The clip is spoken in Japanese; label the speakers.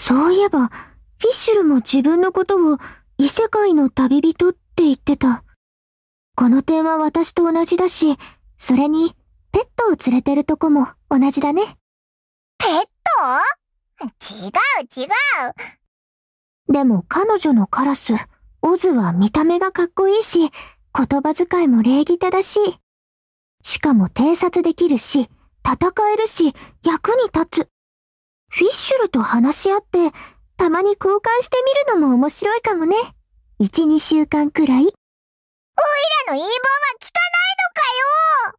Speaker 1: そういえば、フィッシュルも自分のことを異世界の旅人って言ってた。この点は私と同じだし、それに、ペットを連れてるとこも同じだね。
Speaker 2: ペット？違う。
Speaker 1: でも彼女のカラス、オズは見た目がかっこいいし、言葉遣いも礼儀正しい。しかも偵察できるし、戦えるし、役に立つ。フィッシュルと話し合って、たまに交換してみるのも面白いかもね。1、2週間くらい。
Speaker 2: おいらの言い分は聞か